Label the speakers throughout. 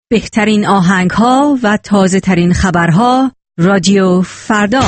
Speaker 1: بهترین آهنگ‌ها و تازه‌ترین خبرها رادیو فردا.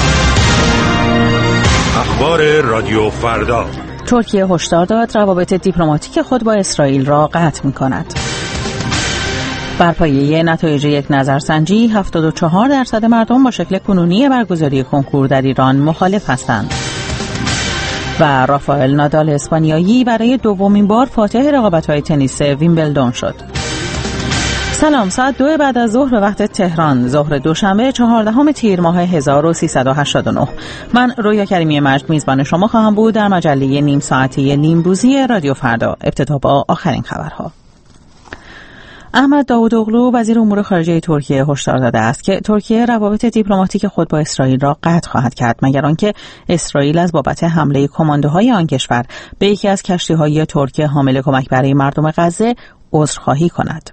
Speaker 2: اخبار رادیو فردا.
Speaker 3: ترکیه هشدار داد روابط دیپلماتیک خود با اسرائیل را قطع می‌کند. بر پایه نتایج یک نظرسنجی 74% مردم با شکل کنونی برگزاری کنکور در ایران مخالف هستند. و رافائل نادال اسپانیایی برای دومین بار فاتح رقابت‌های تنیس ویمبلدون شد. سلام، ساعت 2 بعد از ظهر به وقت تهران، ظهر دوشنبه 14 تیر ماه 1389. من رویا کریمی مجد میزبان شما خواهم بود در مجله نیم ساعته نیمروزی رادیو فردا. ابتدا با آخرین خبرها. احمد داوودوغلو وزیر امور خارجه ترکیه هشدار داده است که ترکیه روابط دیپلماتیک خود با اسرائیل را قطع خواهد کرد مگر آنکه اسرائیل از بابت حمله کماندوهای آن کشور به یکی از کشتی‌های ترک حامل کمک برای مردم غزه عذرخواهی کند.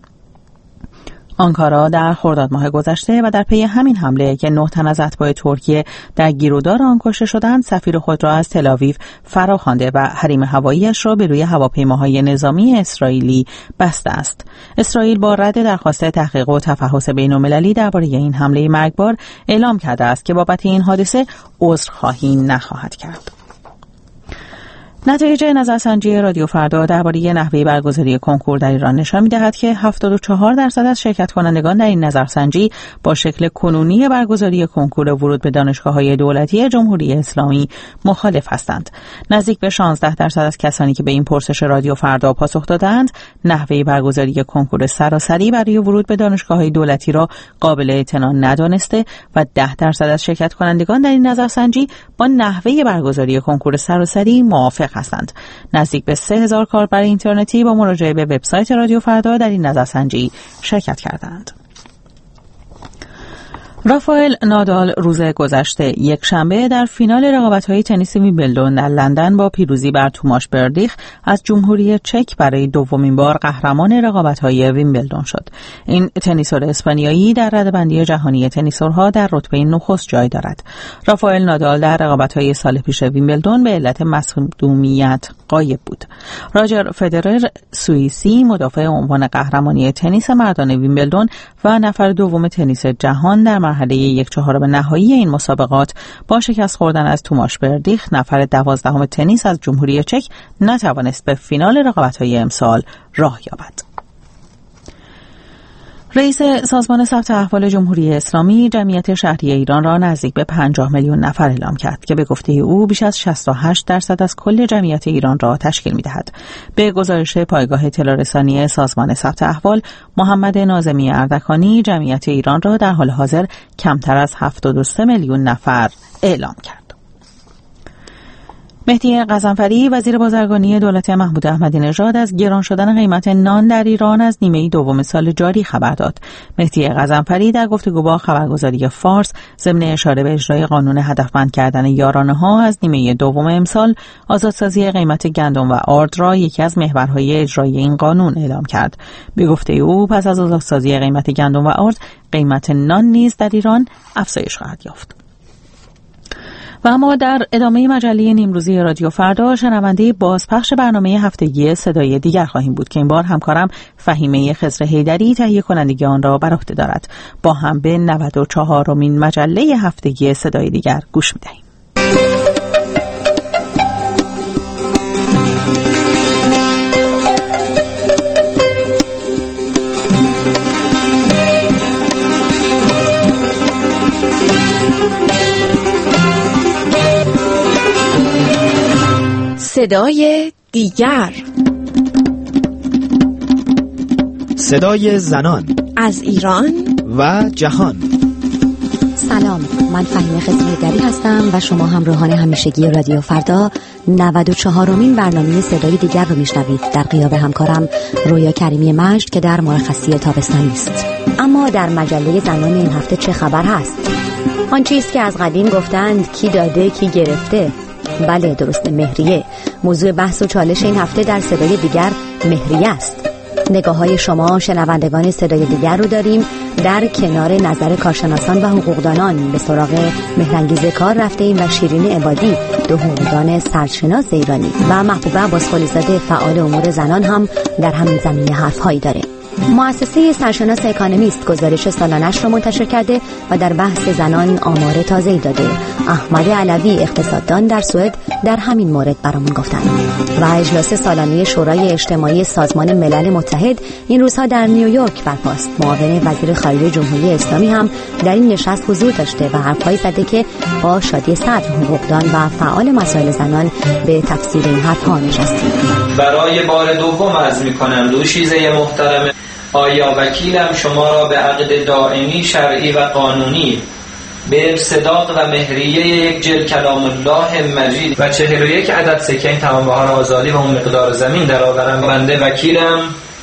Speaker 3: آنکارا در خرداد ماه گذشته و در پی همین حمله که 9 تن از اتباع ترکیه در گیرودار آن کشته شدند، سفیر خود را از تل‌آویو فراخوانده و حریم هوایی‌اش را به روی هواپیماهای نظامی اسرائیلی بسته است. اسرائیل با رد درخواست تحقیق و تفحص بین‌المللی درباره این حمله مرگبار اعلام کرده است که بابت این حادثه عذرخواهی نخواهد کرد. نتایج نظرسنجی رادیو فردا درباره نحوه برگزاری کنکور در ایران نشان می‌دهد که 74% از شرکت کنندگان در این نظرسنجی با شکل کنونی برگزاری کنکور ورود به دانشگاه‌های دولتی جمهوری اسلامی مخالف هستند. نزدیک به 16% از کسانی که به این پرسش رادیو فردا پاسخ دادند، نحوه برگزاری کنکور سراسری برای ورود به دانشگاه‌های دولتی را قابل اعتنا ندانسته و 10% از شرکت کنندگان در این نظرسنجی با نحوه برگزاری کنکور سراسری موافق هستند. نزدیک به 3000 کاربر اینترنتی با مراجعه به وبسایت رادیو فردا در این نظرسنجی شرکت کردند. رافائل نادال روز گذشته یک شنبه در فینال رقابت‌های تنیس ویمبلدون در لندن با پیروزی بر توماش بردیخ از جمهوری چک برای دومین بار قهرمان رقابت‌های ویمبلدون شد. این تنیسور اسپانیایی در رده‌بندی جهانی تنیسورها در رتبه نخست جای دارد. رافائل نادال در رقابت‌های سال پیش ویمبلدون به علت مصدومیت غایب بود. راجر فدرر سوئیسی مدافع عنوان قهرمانی تنیس مردان ویمبلدون و نفر دوم تنیس جهان در مرحله 1/4 نهایی این مسابقات با شکست خوردن از توماش بردیخ، نفر 12 تنیس از جمهوری چک، نتوانست به فینال رقابت‌های امسال راه یابد. رئیس سازمان ثبت احوال جمهوری اسلامی جمعیت شهری ایران را نزدیک به 50 میلیون نفر اعلام کرد که به گفته او بیش از 68% از کل جمعیت ایران را تشکیل می‌دهد. به گزارش پایگاه اطلاع رسانی سازمان ثبت احوال، محمد ناظمی اردکانی جمعیت ایران را در حال حاضر کمتر از 73 میلیون نفر اعلام کرد. مهدی غضنفری وزیر بازرگانی دولت محمود احمدی نژاد از گران شدن قیمت نان در ایران از نیمه دوم سال جاری خبر داد. مهدی غضنفری در گفتگو با خبرگزاری فارس ضمن اشاره به اجرای قانون هدفمند کردن یارانه‌ها از نیمه دوم امسال، آزادسازی قیمت گندم و آرد را یکی از محورهای اجرای این قانون اعلام کرد. به گفته او پس از آزادسازی قیمت گندم و آرد، قیمت نان نیز در ایران افزایش خواهد یافت. و اما در ادامه مجله نیمروزی رادیو فردا شنونده بازپخش برنامه هفتگی صدای دیگر خواهیم بود که این بار همکارم فهیمه خضر حیدری تهیه کنندگی آن را بر عهده دارد. با هم به 94مین مجله هفتگی صدای دیگر گوش می‌دهیم.
Speaker 1: صدای دیگر،
Speaker 4: صدای زنان
Speaker 1: از ایران
Speaker 4: و جهان.
Speaker 5: سلام، من فهیمه خضر حیدری هستم و شما همراهان همیشگی رادیو فردا 94مین برنامه صدای دیگر رو میشنوید در غیاب همکارم رویا کریمی مجد که در مرخصی تابستانی است. اما در مجله زنان این هفته چه خبر هست؟ آن چیز که از قدیم گفتند کی داده کی گرفته. بله درسته، مهریه. موضوع بحث و چالش این هفته در صدای دیگر مهریه است. نگاه‌های شما شنوندگان صدای دیگر رو داریم. در کنار نظر کارشناسان و حقوقدانان به سراغ مهرانگیز کار رفتیم و شیرین عبادی، دو حقوقدان سرشناس ایرانی، و محبوبه عباسقلی‌زاده فعال امور زنان هم در همین زمینه حرف‌هایی داره. مؤسسه سرشناس اکانومیست گزارش سالانش را منتشر کرده و در بحث زنان آمار تازه‌ای داده. احمد علوی اقتصاددان در سوئد در همین مورد برامون گفتند. و اجلاس سالانه شورای اجتماعی سازمان ملل متحد این روزها در نیویورک برپاست. معاون وزیر خارجه جمهوری اسلامی هم در این نشست حضور داشته و حرف‌هایی زده که با شادی صدر حقوقدان و فعال مسائل زنان به تفسیر این حرف‌ها نشستیم.
Speaker 6: برای بار دوم عرض می‌کنم دوشیزه محترم، آیا وکیلم شما را به عقد دائمی شرعی و قانونی به صداق و مهریه یک جلد کلام الله مجید و 41 عدد سکه این تمام بهار آزادی و اون مقدار زمین درآورم. بنده وکیلم.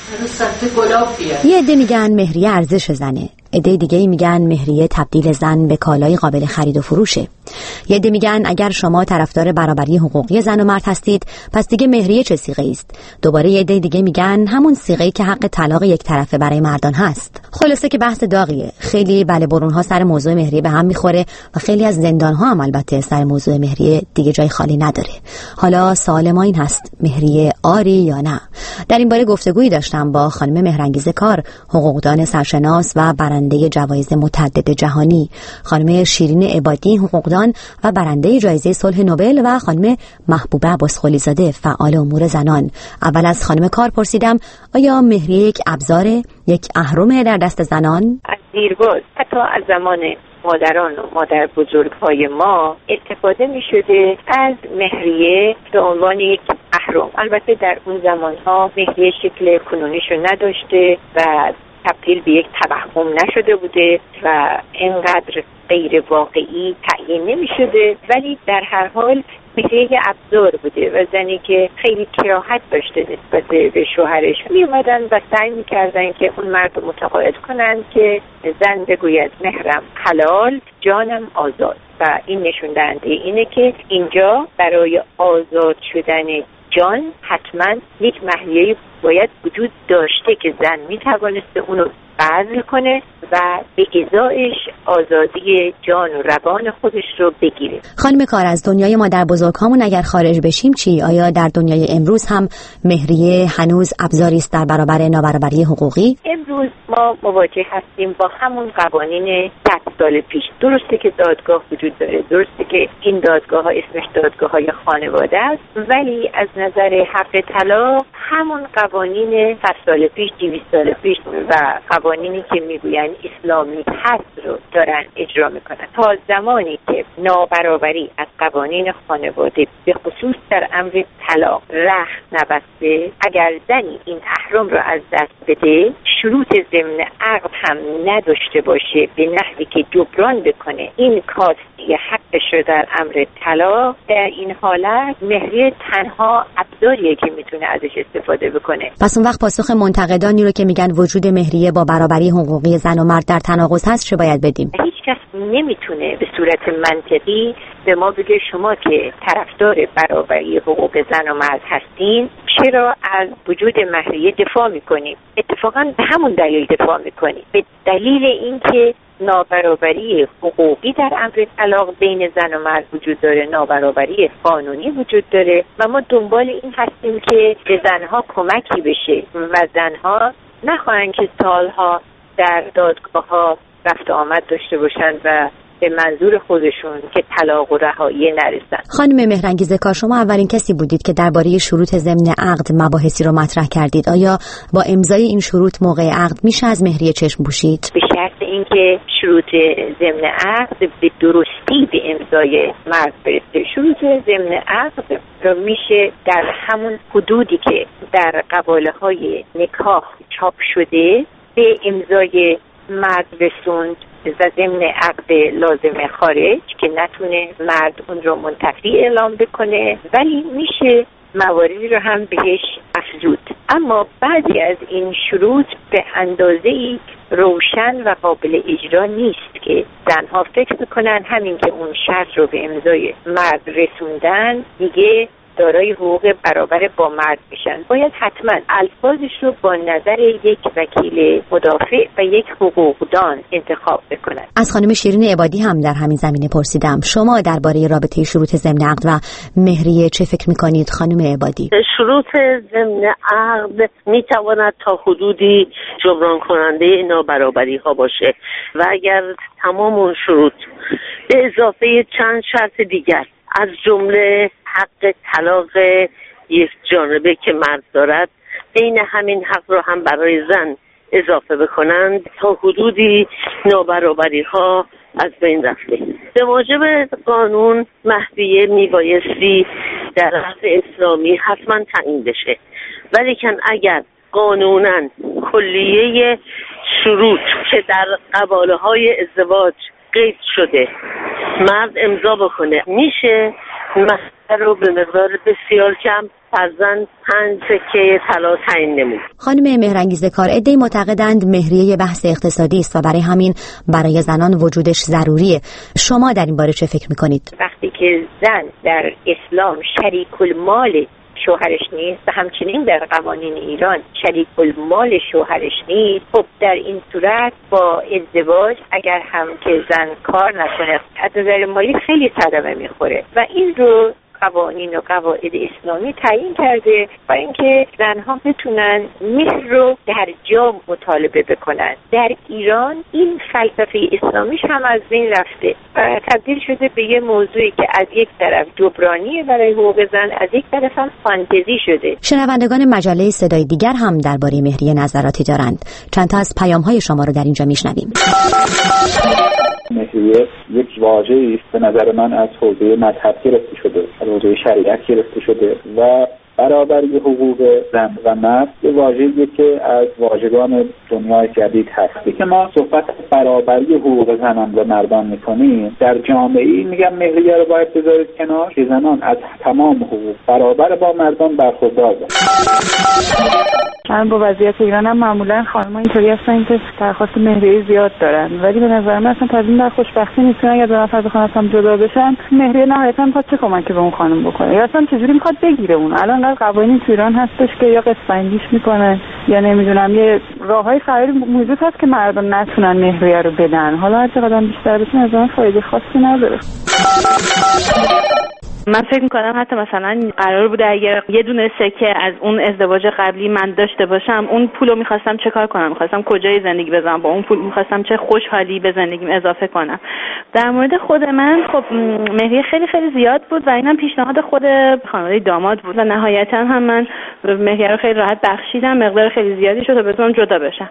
Speaker 5: یه عده میگن مهریه ارزش زنه، عده دیگه میگن مهریه تبدیل زن به کالای قابل خرید و فروشه. یه عده میگن اگر شما طرفدار برابری حقوقی زن و مرد هستید پس دیگه مهریه چه صیغه‌ای است. دوباره یه عده دیگه میگن همون صیغه‌ای که حق طلاق یک طرفه برای مردان هست. خلاصه که بحث داغیه. خیلی بله برون‌ها سر موضوع مهریه به هم میخوره و خیلی از زندان‌ها هم البته سر موضوع مهریه دیگه جای خالی نداره. حالا سوال ما این هست مهریه آری یا نه؟ در این باره گفتگویی داشتم با خانم مهرانگیز کار، حقوقدان سرشناس و برنده جوایز متعدد جهانی، خانم شیرین عبادی حقوقدان و برنده جایزه صلح نوبل و خانم محبوبه عباسخلی زاده فعال امور زنان. اول از خانم کار پرسیدم آیا مهریه یک ابزاره، یک اهرم در دست زنان؟
Speaker 7: از دیرباز حتی از زمان مادران و مادر بزرگهای ما استفاده می شده از مهریه به عنوان یک اهرم. البته در اون زمانها مهریه شکل کنونیشو نداشته و تبدیل به یک توهم نشده بوده و اینقدر غیر واقعی تعیین نمی شده، ولی در هر حال مهریه ابزار بوده و زنی که خیلی کراهت داشته نسبت به شوهرش می اومدن و سعی می کردن که اون مرد رو متقاعد کنن که زن بگوید مهرم حلال جانم آزاد. و این نشون دهنده اینه که اینجا برای آزاد شدن جان حتما یک مهریه باید وجود داشته که زن می توانسته اونو بذل کنه و به ازایش آزادی جان و روان خودش رو بگیره.
Speaker 5: خانم کار، از دنیای مادر بزرگامون اگر خارج بشیم چی؟ آیا در دنیای امروز هم مهریه هنوز ابزاری است در برابر نابرابری حقوقی؟
Speaker 7: امروز ما مواجه هستیم با همون قوانین 100 سال پیش. درسته که دادگاه وجود داره، درسته که این دادگاه ها اسمش دادگاه های خانواده است، ولی از نظر حق طلاق همون قوانین 100 سال پیش، 200 سال پیش و قوانینی که میگوین اسلامی هست رو دارن اجرا میکنن. تا زمانی که نابرابری از قوانین خانواده به خصوص در امر طلاق رخت نبسته، اگر زنی این اهرم رو از دست بده، شروط ضمن عقد هم نداشته باشه به نحوی که جبران بکنه این کاستی حقش رو در امر طلاق، در این حالت مهریه تنها ابزاریه که میتونه ازش استفاده بکنه.
Speaker 5: پس اون وقت پاسخ منتقدانی رو که میگن وجود مهریه با برابری حقوقی زن و مرد در تناقض هست چه باید بدیم؟
Speaker 7: هیچ کس نمیتونه به صورت منطقی به ما بگه شما که طرفدار برابری حقوق زن و مرد هستین چرا از وجود مهریه دفاع میکنیم. اتفاقا به همون دلیل دفاع میکنیم، به دلیل اینکه نابرابری حقوقی در امر طلاق بین زن و مرد وجود داره، نابرابری قانونی وجود داره و ما دنبال این هستیم که به زنها کمکی بشه و زنها نخواهند که سالها در دادگاه ها رفت آمد داشته باشند و به منظور خودشون که طلاق و رهایی نرسن.
Speaker 5: خانم مهرانگیز کار، شما اولین کسی بودید که درباره شروط ضمن عقد مباحثی رو مطرح کردید. آیا با امضای این شروط موقع عقد میشه از مهریه چشم پوشید؟
Speaker 7: به شرط اینکه شروط ضمن عقد به درستی به امضای مرد برسه. شروط ضمن عقد رو میشه در همون حدودی که در قباله‌های نکاح چاپ شده به امضای مرد رسوند و ضمن عقد لازم خارج که نتونه مرد اون رو منتفی اعلام بکنه، ولی میشه مواردی رو هم بهش افزود. اما بعضی از این شروط به اندازه‌ای روشن و قابل اجرا نیست که زنها فکر میکنن همین که اون شرط رو به امضای مرد رسوندن دیگه دارای حقوق برابر با مرد بشن، باید حتما الفاظش رو با نظر یک وکیل مدافع و یک حقوقدان انتخاب بکنن.
Speaker 5: از خانم شیرین عبادی هم در همین زمینه پرسیدم. شما درباره رابطه شروط ضمن عقد و مهریه چه فکر می‌کنید خانم عبادی؟
Speaker 8: شروط ضمن عقد میتواند تا حدودی جبران کننده نابرابری‌ها باشه و اگر تمام اون شروط به اضافه چند شرط دیگر از جمله حق طلاق یک جانبه که مرد دارد، عین همین حق را هم برای زن اضافه بکنند، تا حدودی نابرابری‌ها از بین رفته. به موجب قانون مهریه میبایستی در عقد اسلامی حتما تعیین بشه، ولیکن اگر قانونا کلیه شروط که در قباله‌های ازدواج قید شده مرد امضا بکنه، میشه مهر رو به مقدار بسیار کم فرضاً 5 سکه طلا تعیین نمود.
Speaker 5: خانم مهرانگیز کار، عده‌ای معتقدند مهریه بحث اقتصادی است و برای همین برای زنان وجودش ضروریه. شما در این باره چه فکر میکنید؟
Speaker 7: وقتی که زن در اسلام شریک المال شوهرش نیست و همچنین در قوانین ایران شریک المال شوهرش نیست، خب در این صورت با ازدواج اگر هم که زن کار نکنه از نظر مالی خیلی صدمه میخوره و این رو قوانین و قواعد اسلامی تعیین کرده و اینکه زنها بتونن مهر رو در جا مطالبه بکنن. در ایران این فلسفه اسلامیش هم از بین رفته و تبدیل شده به یه موضوعی که از یک طرف جبرانی برای حقوق زن، از یک طرف هم فانتزی شده.
Speaker 5: شنوندگان مجله صدای دیگر هم درباره مهریه نظراتی دارند. چند تا از پیام‌های شما رو در اینجا میشنویم.
Speaker 9: مهریه یک واژه‌ای است به نظر من از حوزه مذهب گرفته شده، از حوزه شریعت گرفته شده و برابری حقوق زن و مرد یه واژه‌ایه که از واژگان دنیای جدید هست. که ما صحبت برابری حقوق زنان و مردان می‌کنیم، در جامعه‌ای میگم مهریه رو باید بذارید کنار که زنان از تمام حقوق برابر با مردان برخوردار باشن.
Speaker 10: من با وضعیت ایران هم معمولا خانم‌ها اینطوری هستن که درخواست مهریه زیاد دارن، ولی به نظر من اصلا از این در خوشبختی نیستن. اگر دو نفر بخوان اصلا جدا بشن، مهریه نهایتاً میخواد چه کمکی به اون خانم بکنه یا اصلا چجوری میخواد بگیره اون. الان قوانین تو ایران هستش که یا قسط‌بندیش میکنه یا نمیدونم یه راههای فراری موجود هست که مردم نتونن مهریه رو بدن. حالا هر چقدر بیشتر بشه از اون فایده خاصی نداره.
Speaker 11: من فکر میکنم حتی مثلا قرار بوده اگر یه دونه سکه از اون ازدواج قبلی من داشته باشم، اون پولو میخواستم چه کار کنم، میخواستم کجای زندگی بذارم، با اون پول میخواستم چه خوشحالی به زندگیم اضافه کنم. در مورد خود من خب مهریه خیلی خیلی زیاد بود و اینم پیشنهاد خود خانواده داماد بود و نهایتا هم من مهریه رو خیلی راحت بخشیدم، مقدار خیلی زیادی شد تا بتونم جدا بشم.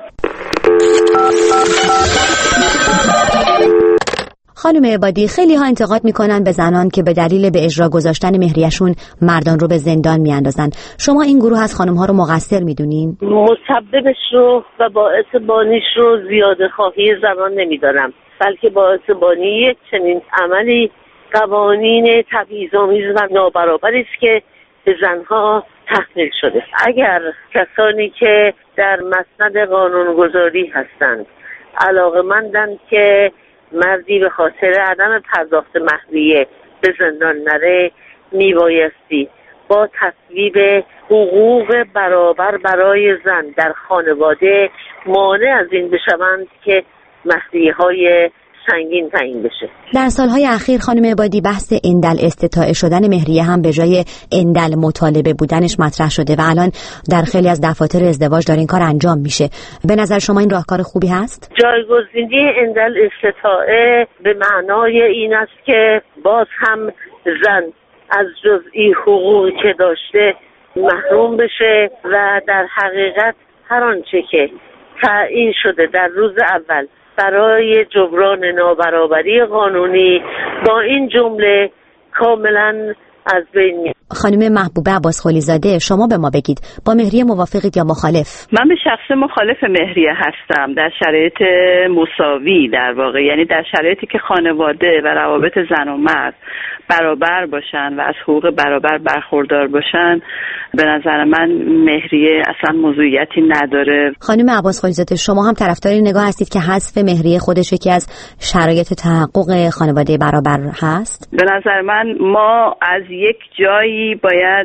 Speaker 5: خانم عبادی، خیلی ها انتقاد میکنن به زنان که به دلیل به اجرا گذاشتن مهریه‌شون مردان رو به زندان میاندازن. شما این گروه از خانم ها رو مقصر میدونین؟
Speaker 8: مسببش رو و باعث بانیش رو زیاده خواهی زنان نمیدارم، بلکه باعث بانی یک چنین عملی قوانین تبعیض‌آمیز و نابرابری است که به زنها تحمیل شده. اگر کسانی که در مسند قانونگذاری هستند علاقه‌مندند که مردی به خاطر عدم پرداخت مهریه به زندان نره، میبایستی با تصویب حقوق برابر برای زن در خانواده مانع از این بشوند که مهریه‌های سنگین تعیین بشه.
Speaker 5: در سالهای اخیر خانم عبادی بحث اندل استطاعه شدن مهریه هم به جای اندل مطالبه بودنش مطرح شده و الان در خیلی از دفاتر ازدواج داره این کار انجام میشه. به نظر شما این راهکار خوبی هست؟
Speaker 8: جایگزینی اندل استطاعه به معنای این است که باز هم زن از جزئی حقوقی که داشته محروم بشه و در حقیقت هر آنچه که تعیین شده در روز اول برای جبران نابرابری قانونی با این جمله کاملا از بین میره.
Speaker 5: خانم محبوبه عباسخلی زاده، شما به ما بگید با مهریه موافقید یا مخالف؟
Speaker 12: من به شخص مخالف مهریه هستم در شرایط مساوی، در واقع یعنی در شرایطی که خانواده و روابط زن و مرد برابر باشن و از حقوق برابر برخوردار باشن. به نظر من مهریه اصلا موضوعیتی نداره.
Speaker 5: خانم عباسخلی زاده، شما هم طرفدار این نگاه هستید که حذف مهریه خودش یکی از شرایط تحقق خانواده برابر هست؟
Speaker 12: به نظر من ما از یک جایی جایی باید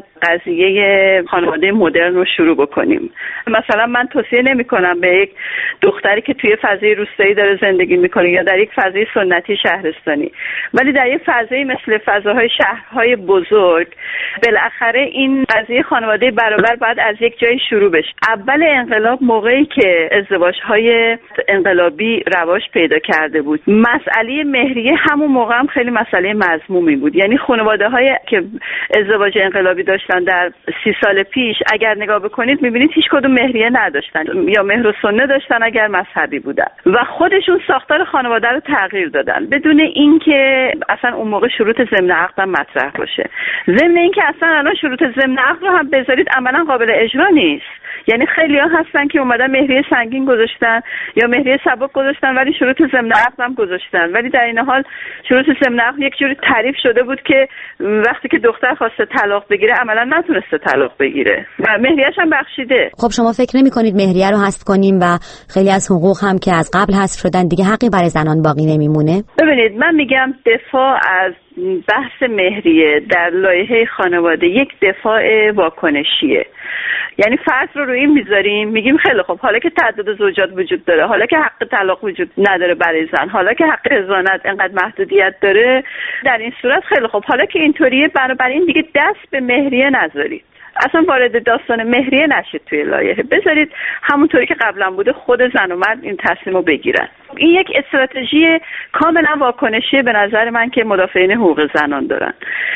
Speaker 12: قضیه خانواده مدرن رو شروع بکنیم. مثلا من توصیه نمی‌کنم به یک دختری که توی فضای روستایی داره زندگی میکنه یا در یک فضای سنتی شهرستانی، ولی در یک فضایی مثل فضاهای شهرهای بزرگ بالاخره این قضیه خانواده برابر باید از یک جایی شروع بشه. اول انقلاب موقعی که ازدواج‌های انقلابی رواج پیدا کرده بود، مسئله مهریه همون موقع هم خیلی مسئله مذمومی بود. یعنی خانواده‌هایی که ازدواج انقلابی داشتن در 30 سال پیش اگر نگاه بکنید می‌بینید هیچ کدوم مهریه نداشتن یا مهر و سنه داشتن اگر مذهبی بودن و خودشون ساختار خانواده رو تغییر دادن بدون اینکه اصلا اون موقع شروط ضمن عقد هم مطرح باشه. ضمن اینکه اصلا الان شروط ضمن عقد رو هم بذارید عملاً قابل اجرا نیست. یعنی خیلی‌ها هستن که اومدن مهریه سنگین گذاشتن یا مهریه سبک گذاشتن ولی شروط ضمن عقد هم گذاشتن، ولی در این حال شروط ضمن عقد یک جوری تعریف شده بود که وقتی که دختر خواسته طلاق بگیره عملاً نتونسته طلاق بگیره و مهریه‌اش هم بخشیده.
Speaker 5: خب شما فکر نمی‌کنید مهریه رو حذف کنیم و خیلی از حقوق هم که از قبل حذف شدن دیگه حقی برای زنان باقی نمیمونه؟
Speaker 12: ببینید من میگم دفاع از بحث مهریه در لایحه خانواده یک دفاع واکنشیه. یعنی فرض رو روی این میذاریم میگیم خیلی خب حالا که تعدد زوجات وجود داره، حالا که حق طلاق وجود نداره برای زن، حالا که حق حضانت انقدر محدودیت داره، در این صورت خیلی خب حالا که اینطوریه بنابراین دیگه دست به مهریه نذارید، اصلا وارد داستان مهریه نشید توی لایحه، بذارید همونطوری که قبلا بوده خود زن و مرد این تصمیم رو بگیرن. این یک استراتژی کاملا واکنشی به نظر من که مدافعین حقوق زنان دارن.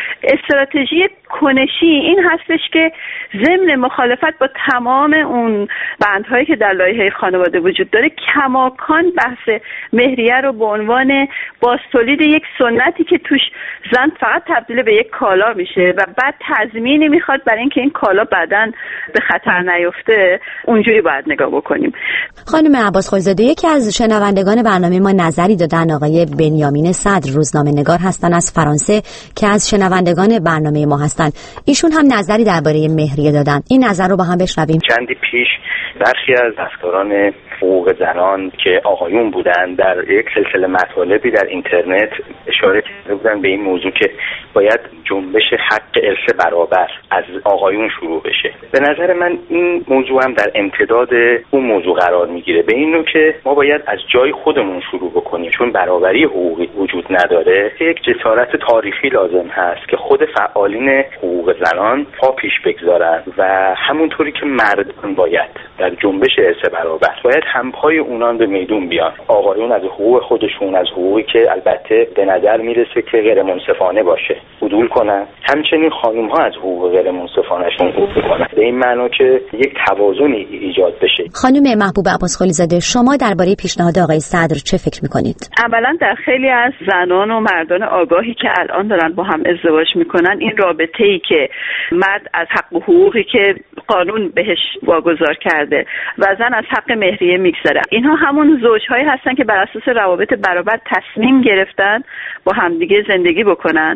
Speaker 12: استراتژی کنشی این هستش که ضمن مخالفت با تمام اون بندهایی که در لایحه خانواده وجود داره کماکان بحث مهریه رو به عنوان بازتولید یک سنتی که توش زن فقط تبدیل به یک کالا میشه و بعد تضمینی میخواد برای اینکه این کالا بعداً به خطر نیفته اونجوری باید نگاه بکنیم.
Speaker 5: خانم عباس خلیزاده، یکی از شنوندگان برنامه ما نظری دادن، آقای بنیامین صدر روزنامه‌نگار هستن از فرانسه که از شنوندگان برنامه ما هستن. ایشون هم نظری درباره مهریه دادن. این نظر رو با هم بشنویم.
Speaker 13: چندی پیش برخی از دستیاران حقوق زنان که آقایون بودن در یک سلسله مطالبی در اینترنت اشاره کرده بودن به این موضوع که باید جنبش حق ارث برابر از آقایون شروع بشه. به نظر من این موضوع هم در امتداد اون موضوع قرار میگیره، به این نوع که ما باید از جای خودمون شروع بکنیم. چون برابری حقوقی وجود نداره، یک جسارت تاریخی لازم هست که خود فعالین حقوق زنان پا پیش بگذارن و همونطوری که مردان باید در جنبش ارث برابر باید همپای اونان به میدون بیان. آقایون از حقوق خودشون، از حقوقی که البته به نظر میرسه که غیر منصفانه باشه عدول کنن، همچنین خانم ها از حقوق غیر منصفانه‌شون عدول کنن، به این معنا که یک توازنی ایجاد بشه.
Speaker 5: خانم محبوب عباس خلیزاده، شما درباره پیشنهاد آقای صدر چه فکر میکنید؟
Speaker 12: اولا در خیلی از زنان و مردان آگاهی که الان دارن با هم ازدواج میکنن، این رابطه‌ای که مرد از حق و حقوقی که قانون بهش واگذار کرده و زن از حق مهریه میگذره، اینها همون زوجهایی هستن که بر اساس روابط برابر تصمیم گرفتن با همدیگه زندگی بکنن،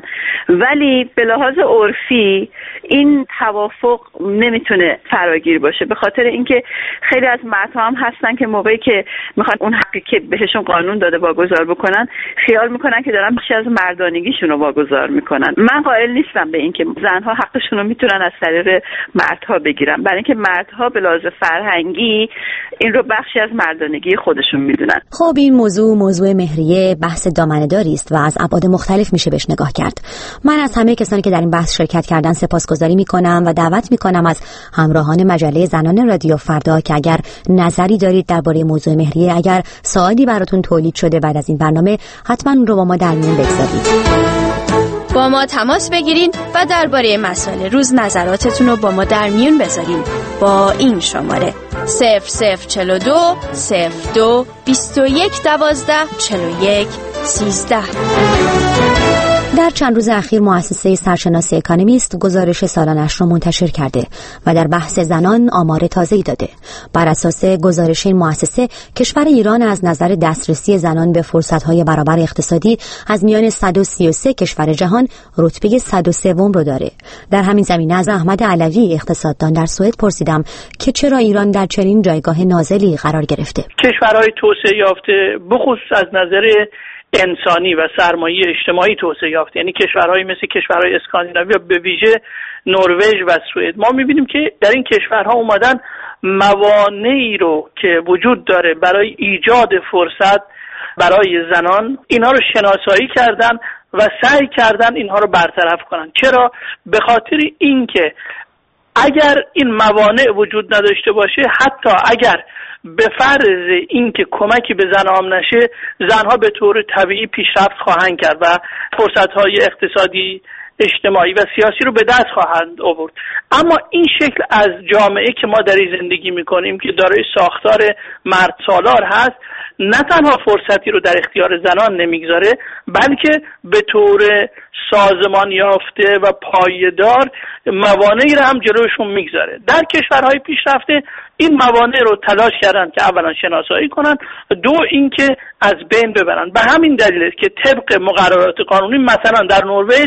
Speaker 12: ولی به لحاظ عرفی این توافق نمیتونه فراگیر باشه، به خاطر اینکه خیلی از مردها هم هستن که موقعی که میخوان اون حقی که بهشون قانون داده واگذار بکنن خیال میکنن که دارن بخشی از مردانگیشون رو واگذار میکنن. من قائل نیستم به اینکه زنها حقشون رو میتونن از طریق مردها بگیرن، برای اینکه مردها به لحاظ فرهنگی این رو بخشی از مردانگی خودشون میدونن.
Speaker 5: خب این موضوع مهریه بحث دامنه‌داری است و از ابعاد مختلف میشه بهش نگاه کرد. من از همه کسانی که در این بحث شرکت کردن سپاسگزاری میکنم و دعوت میکنم از همراهان مجله زنان رادیو فردا که اگر نظری دارید درباره موضوع مهریه، اگر سوالی براتون تولید شده بعد از این برنامه، حتما اون رو با ما در میون بگذارید.
Speaker 14: با ما تماس بگیرین و درباره مسائل روز نظراتتون رو با ما در میون بذارین با این شماره 0042 02 21 12 41 13.
Speaker 5: در چند روز اخیر مؤسسه سرشناسی اکانومیست گزارش سالانش را منتشر کرده و در بحث زنان آمار تازه‌ای داده. بر اساس گزارش این مؤسسه، کشور ایران از نظر دسترسی زنان به فرصت‌های برابر اقتصادی از میان 133 کشور جهان رتبه 103 رو داره. در همین زمینه از احمد علوی اقتصاددان در سوئد پرسیدم که چرا ایران در چنین جایگاه نازلی قرار گرفته.
Speaker 15: کشورهای توسعه یافته بخصوص از نظر انسانی و سرمایه اجتماعی توسعه یافته، یعنی کشورهای مثل کشورهای اسکاندیناوی به ویژه نروژ و سوئد، ما میبینیم که در این کشورها اومدن موانعی رو که وجود داره برای ایجاد فرصت برای زنان، اینها رو شناسایی کردن و سعی کردن اینها رو برطرف کنن. چرا؟ به خاطر اینکه اگر این موانع وجود نداشته باشه، حتی اگر به فرض اینکه کمکی به زنان نشه، زنها به طور طبیعی پیشرفت خواهند کرد و فرصت‌های اقتصادی، اجتماعی و سیاسی رو به دست خواهند آورد. اما این شکل از جامعه که ما در این زندگی میکنیم که دارای ساختار مرد سالار هست، نه تنها فرصتی رو در اختیار زنان نمیگذاره، بلکه به طور سازمان یافته و پایدار موانعی رو هم جلوشون میگذاره. در کشورهای پیشرفته این موانع رو تلاش کردن که اولا شناسایی کنن، دو اینکه از بین ببرن. به همین دلیل است که طبق مقررات قانونی مثلا در نروژ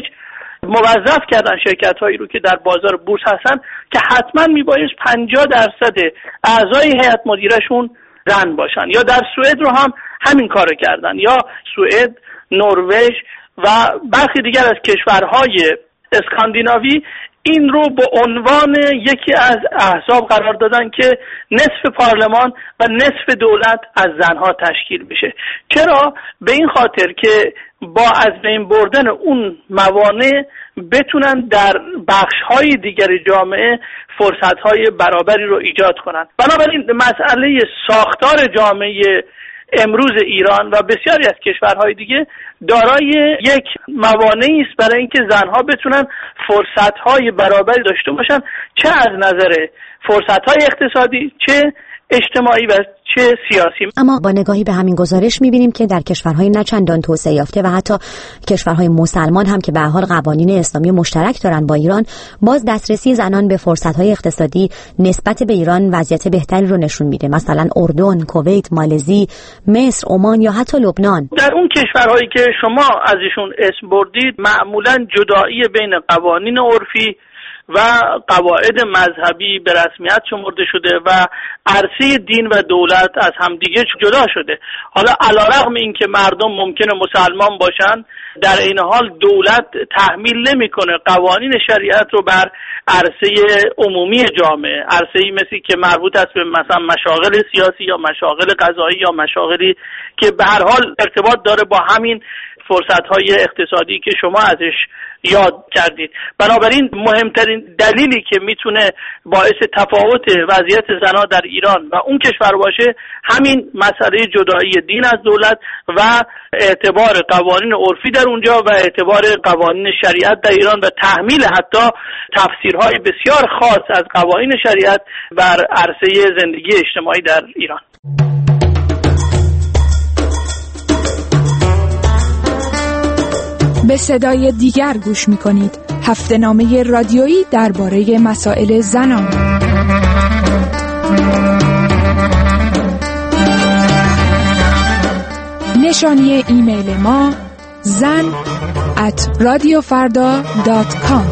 Speaker 15: موظف کردن شرکت‌هایی رو که در بازار بورس هستن که حتما میبایست 50% اعضای هیئت مدیرشون زن باشن. یا در سوئد رو هم همین کارو کردن، یا سوئد، نروژ و برخی دیگر از کشورهای اسکاندیناوی این رو به عنوان یکی از احزاب قرار دادن که نصف پارلمان و نصف دولت از زنها تشکیل بشه. چرا؟ به این خاطر که با از بین بردن اون موانع بتونن در بخش‌های دیگر جامعه فرصت‌های برابری رو ایجاد کنن. بنابراین مسئله ساختار جامعه امروز ایران و بسیاری از کشورهای دیگه دارای یک موانعی است برای اینکه زنها بتونن فرصت‌های برابری داشته باشن، چه از نظر فرصت‌های اقتصادی، چه اجتماعی و چه سیاسی.
Speaker 5: اما با نگاهی به همین گزارش می‌بینیم که در کشورهای نه چندان توسعه یافته و حتی کشورهای مسلمان هم که به هر حال قوانین اسلامی مشترک دارن با ایران، باز دسترسی زنان به فرصت‌های اقتصادی نسبت به ایران وضعیت بهتری رو نشون میده. مثلا اردن، کویت، مالزی، مصر، عمان یا حتی لبنان.
Speaker 15: در اون کشورهایی که شما ازشون اسم بردید، معمولاً جدایی بین قوانین عرفی و قواعد مذهبی به رسمیت شمرده شده و عرصه دین و دولت از همدیگه جدا شده. حالا علیرغم اینکه مردم ممکنه مسلمان باشن، در این حال دولت تحمیل نمیکنه قوانین شریعت رو بر عرصه عمومی جامعه، عرصه‌ای مثل که مربوط است به مثلا مشاغل سیاسی یا مشاغل قضایی یا مشاغلی که به هر حال ارتباط داره با همین فرصت‌های اقتصادی که شما ازش یاد کردید. بنابراین مهمترین دلیلی که میتونه باعث تفاوت وضعیت زنها در ایران و اون کشور باشه، همین مسئله جدایی دین از دولت و اعتبار قوانین عرفی در اونجا و اعتبار قوانین شریعت در ایران و تحمیل حتی تفسیرهای بسیار خاص از قوانین شریعت بر عرصه زندگی اجتماعی در ایران.
Speaker 16: به صدای دیگر گوش می‌کنید. هفته‌نامه رادیویی درباره مسائل زنان. نشانی ایمیل ما zan@radiofarda.com.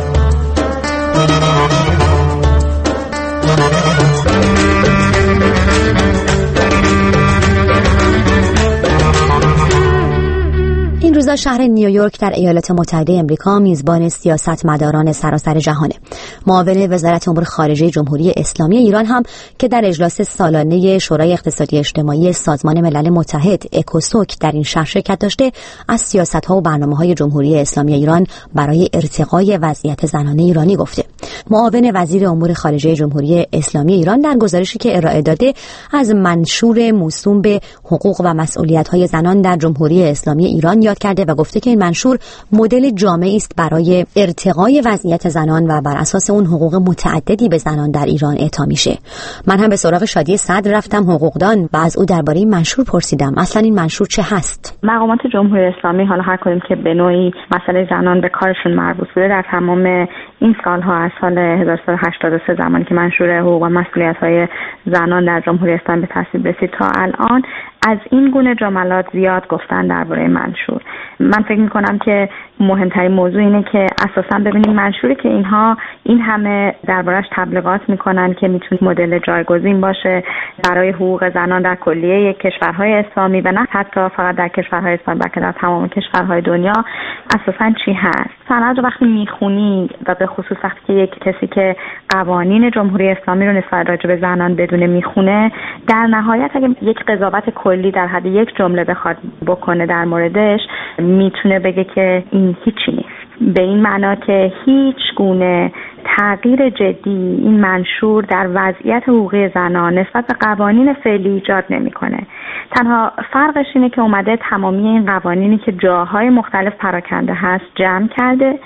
Speaker 5: این روزا شهر نیویورک در ایالات متحده آمریکا میزبان سیاستمداران سراسر جهانه. معاون وزارت امور خارجه جمهوری اسلامی ایران هم که در اجلاس سالانه شورای اقتصادی اجتماعی سازمان ملل متحد اکوسوک در این شهر شرکت داشته، از سیاست‌ها و برنامه‌های جمهوری اسلامی ایران برای ارتقای وضعیت زنان ایرانی گفته. معاون وزیر امور خارجه جمهوری اسلامی ایران در گزارشی که ارائه داده از منشور موسوم به حقوق و مسئولیت‌های زنان در جمهوری اسلامی ایران یاد کرده و گفته که این منشور مدل جامعی است برای ارتقای وضعیت زنان و بر اساس اون حقوق متعددی به زنان در ایران اعطا میشه. من هم به سراغ شادی صدر رفتم، حقوقدان، و از او درباره این منشور پرسیدم. اصلا این منشور چه هست؟
Speaker 17: مقامات جمهوری اسلامی، حالا هر کدوم که به نوعی مسئله زنان به کارشون مربوط بوده، در تمام این سالها از سال 1383 زمانی که منشور حقوق و مسئولیت‌های زنان در جمهوری اسلامی به تصویب رسید تا الان، از این گونه جملات زیاد گفتن درباره منشور. من فکر می‌کنم که مهمترین موضوع اینه که اساساً ببینیم منشوری که اینها این همه دربارش تبلیغات میکنن که میتونه مدل جایگزین باشه برای حقوق زنان در کلیه کشورهای اسلامی و نه حتی فقط در کشورهای اسلامی بلکه در تمام کشورهای دنیا، اساساً چی هست؟ سند رو وقتی میخونی و به خصوص وقتی که یک کسی که قوانین جمهوری اسلامی رو نسبت راجع به زنان بدونه میخونه، در نهایت اگه یک قضاوت کلی در حد یک جمله بخواد بکنه در موردش، میتونه بگه که این هیچی نیست، به این معنا که هیچ گونه تغییر جدی این منشور در وضعیت حقوقی زنان نسبت به قوانین فعلی ایجاد نمیکنه. تنها فرقش اینه که اومده تمامی این قوانینی که جاهای مختلف پراکنده هست جمع کرده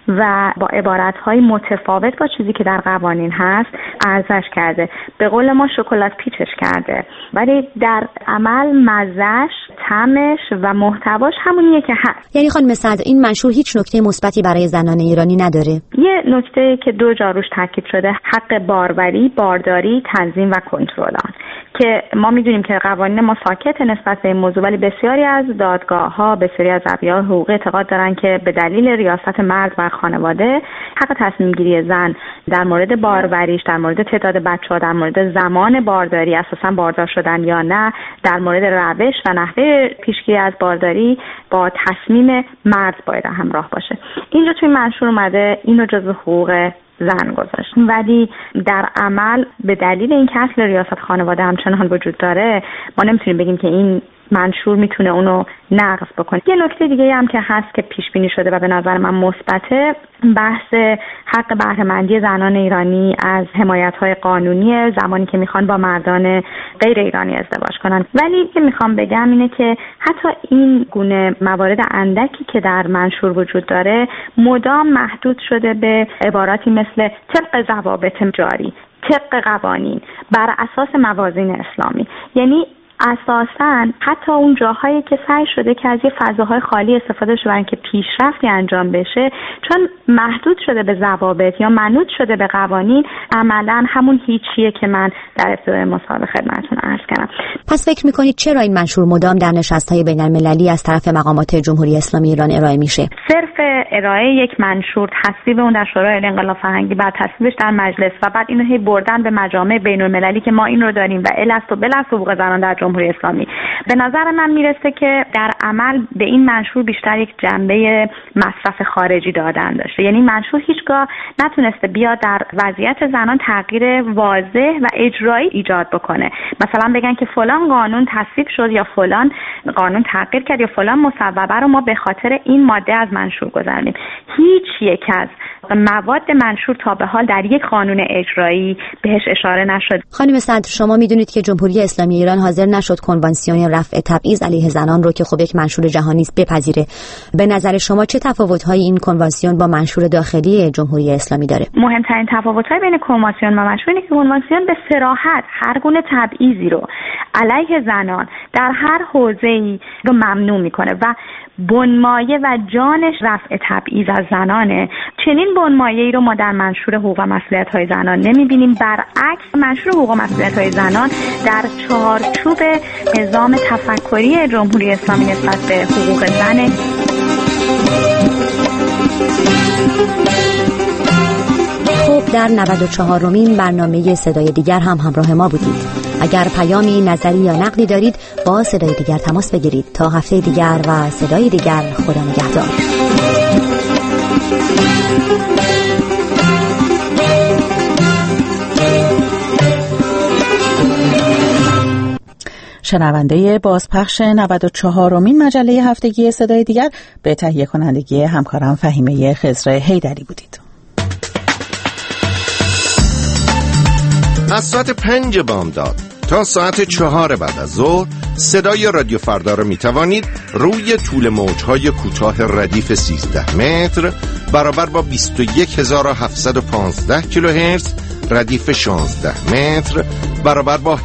Speaker 17: و با عبارت‌های متفاوت با چیزی که در قوانین هست ارزش کرده. به قول ما شکلات پیچش کرده، ولی در عمل مزه‌اش، طعمش و محتواش همونیه که هست.
Speaker 5: یعنی خانم صدر این منشور هیچ نکته مثبتی برای زنان ایرانی نداره؟
Speaker 17: یه نکته که دو جا روش تاکید شده، حق باروری، بارداری، تنظیم و کنترل آن، که ما میدونیم که قوانین ما ساکت نسبت به این موضوع، ولی بسیاری از دادگاه‌ها، بسیاری از زویای حقوقی اعتقاد دارن که به دلیل ریاست مرد بر خانواده حق تصمیم گیری زن در مورد باروریش، در مورد تعداد بچه‌ها، در مورد زمان بارداری، اساساً باردار شدن یا نه، در مورد روش و نحوه پیشگیری از بارداری با تصمیم مرد باید همراه باشه. اینجا توی منشور اومده اینو جزو حقوق زن گذاشت، ولی در عمل به دلیل اینکه اصل ریاست خانواده همچنان وجود داره، ما نمیتونیم بگیم که این منشور میتونه اونو نقض بکنه. یه نکته دیگه هم که هست که پیش بینی شده و به نظر من مثبته، بحث حق بهره‌مندی زنان ایرانی از حمایت‌های قانونی زمانی که میخوان با مردان غیر ایرانی ازدواج کنن. ولی که میخوام بگم اینه که حتی این گونه موارد اندکی که در منشور وجود داره مدام محدود شده به عباراتی مثل طبق ضوابط جاری، طبق قوانین، بر اساس موازین اسلامی. یعنی اساساً حتی اون جاهایی که سعی شده که از یه فضاهای خالی استفاده شده برای اینکه پیشرفتی انجام بشه، چون محدود شده به ضوابط یا منوط شده به قوانین، عملاً همون هیچیه که من در ابتدای مصاحبه خدمتتون عرض کردم.
Speaker 5: پس فکر می‌کنید چرا این منشور مدام در نشست‌های بین‌المللی از طرف مقامات جمهوری اسلامی ایران ارائه میشه؟
Speaker 17: صرف ارائه یک منشور، تصویب اون در شورای انقلاب فرهنگی، بعد تصویبش در مجلس و بعد اینو هی بردن به مجامع بین‌المللی که ما این رو داریم و الست و بلست حقوق زنان در جمهوری اسلامی، به نظر من میرسه که در عمل به این منشور بیشتر یک جنبه مصرف خارجی دادن داشته. یعنی منشور هیچگاه نتونسته بیاد در وضعیت زنان تغییر واضح و اجرایی ایجاد بکنه. مثلا بگن که فلان قانون تصویب شد یا فلان قانون تغییر کرد یا فلان مصوبه رو ما به خاطر این ماده از منشور گذاریم. هیچ یک از مواد منشور تا به حال در یک قانون اجرایی بهش اشاره نشد.
Speaker 5: خانم صدر، شما میدونید که جمهوری اسلامی ایران حاضر نشد کنوانسیون رفع تبعیض علیه زنان رو که خب یک منشور جهانی است بپذیره. به نظر شما چه تفاوت‌هایی این کنوانسیون با منشور داخلی جمهوری اسلامی داره؟
Speaker 17: مهمترین تفاوت‌های بین کنوانسیون و منشور اینه که کنوانسیون به صراحت هر گونه تبعیضی رو علیه زنان در هر حوزه‌ای رو ممنوع میکنه و بنمایه و جانش رفع تبعیض از زنانه. چنین بنمایه‌ای رو ما در منشور حقوق و مسئولیت‌های زنان نمی‌بینیم. برعکس منشور حقوق و مسئولیت‌های زنان در چارچوب نظام تفکری جمهوری اسلامی نسبت به حقوق زنه.
Speaker 5: خب در 94مین برنامه صدای دیگر هم همراه ما بودید. اگر پیامی، نظری یا نقدی دارید با صدای دیگر تماس بگیرید. تا هفته دیگر و صدای دیگر، خدا نگهدار.
Speaker 3: شنونده بازپخش 94مین مجله هفتگی صدای دیگر به تهیه کنندگی همکارم فهیمه خضر حیدری بودید.
Speaker 18: از ساعت 5 بامداد تا ساعت 4 بعد از ظهر صدای رادیو فردا را می توانید روی طول موج‌های کوتاه ردیف 13 متر برابر با 21715 کیلوهرتز، ردیف 16 متر برابر با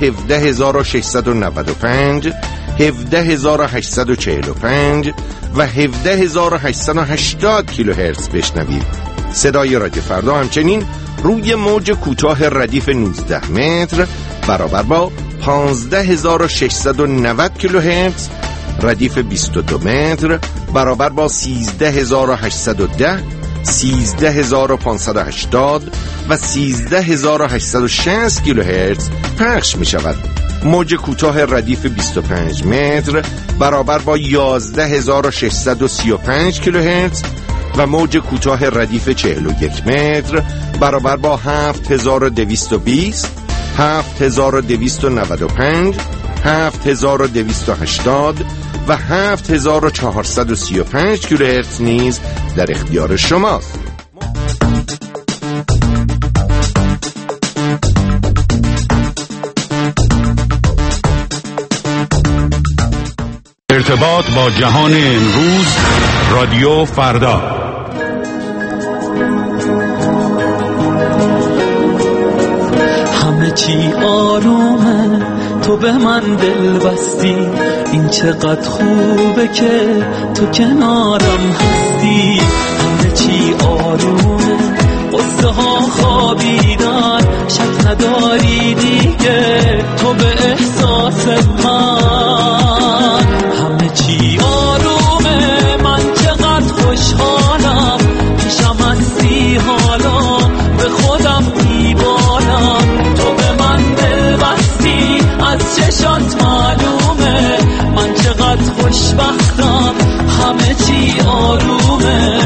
Speaker 18: 17695، 17845 و 17880 کیلوهرتز بشنوید. صدای رادیو فردا همچنین روی موج کوتاه ردیف 19 متر برابر با 15690 کیلوهرتز، ردیف 22 متر برابر با 13810، 13580 و 13860 کیلوهرتز پخش می شود. موج کوتاه ردیف 25 متر برابر با 11635 کیلوهرتز، و موج کوتاه ردیف 41 متر برابر با 7220 7295 7280 و 7435 کیلوهرتز نیز در اختیار شماست.
Speaker 2: ارتباط با جهان امروز، رادیو فردا.
Speaker 19: همه چی آرومه، تو به من دل بستی، این چقدر خوبه که تو کنارم هستی. همه چی آرومه، قصه ها خوابیدن، شک نداری دیگه تو به احساس من. همه چی آرومه، من چقدر خوشحالم، پیشم هستی حالا به خودم میبالم. تو به من دل بستی، از چشات معلومه من چقدر خوشبختم. همه چی آرومه.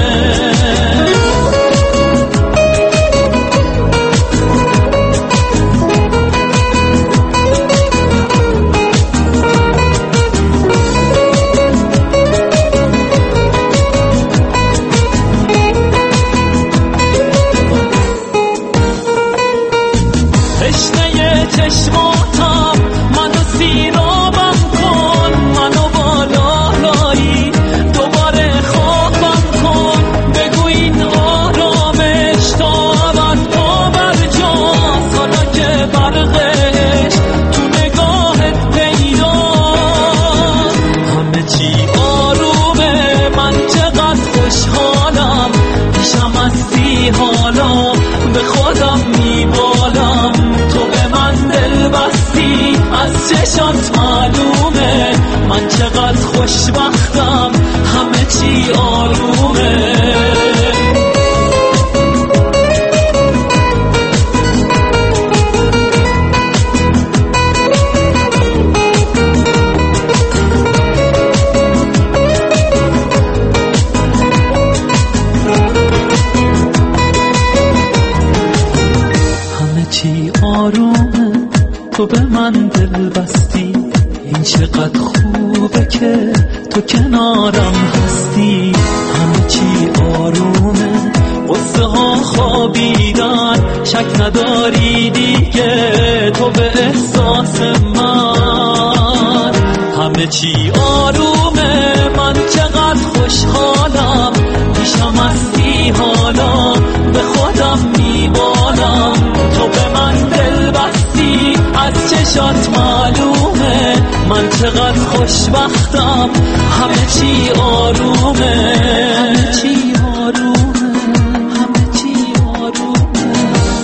Speaker 19: چشماتم منو سیرابم کن، منو بالایی دوباره خوابم کن. بگو این آرامش تا ابد باور جاست، حالا که برقش تو نگاهت پیداست. همه چی آرومه، من چقدر خوشحالم، پیشم هستی حالا به خودم میبالم. تو به من دل بستی، از چشات معلومه من چقدر خوشبختم. همه چی آرومه. آرومه، تو به من دل بستی، این چقدر خوبه که تو کنارم هستی. همه چی آرومه، قصه ها خوابیدن، شک نداری دیگه تو به احساس من. همه چی آرومه، من چقدر خوشحالم، پیشم هستی حالا به خودم میبالم. تو به من دل بستی، از چشات معلومه من چقدر خوشبختم. همه چی آرومه. همه چی آرومه. همه چی آرومه.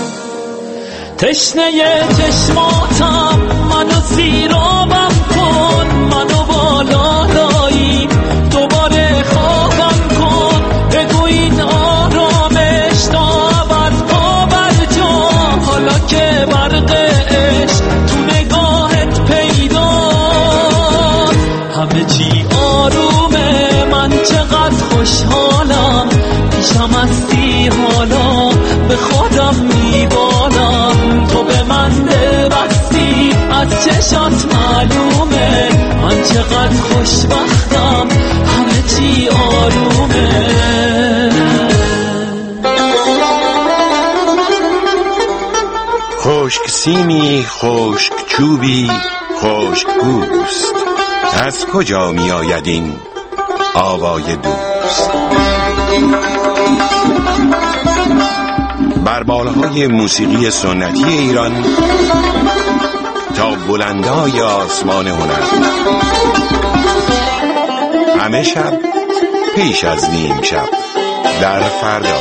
Speaker 19: تشنه چشماتم منو سیرابم کن، منو بالایی دوباره خوابم کن. بگو این آرامش تا ابد باور جا، حالا که برقش تو نگاهت پیداست. همه چی آرومه، من چقدر خوشحالم، پیشم هستی حالا به خودم میبالم. تو به من دل بستی، از چشات معلومه من چقدر خوشبختم. همه چی آرومه.
Speaker 18: خشک سیمی، خشک چوبی، خشک گوست، از کجا می آید این آوای دوست؟ بر بالهای موسیقی سنتی ایران تا بلندای آسمان هنر، همه شب پیش از نیم شب در فردا.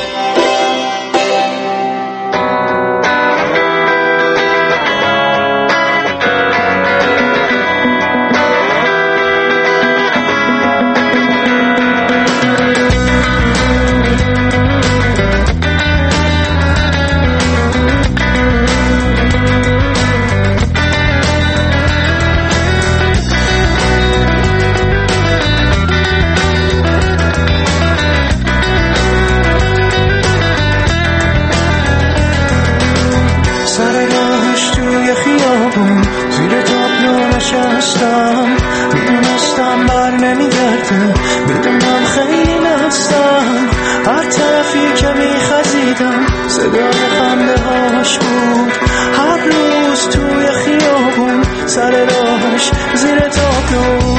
Speaker 19: نمیگرده. میدونم خیلی نستم، هر طرفی که میخزیدم صدای خنده هاش بود. هر روز توی خیابون سر راهش زیر تابلو.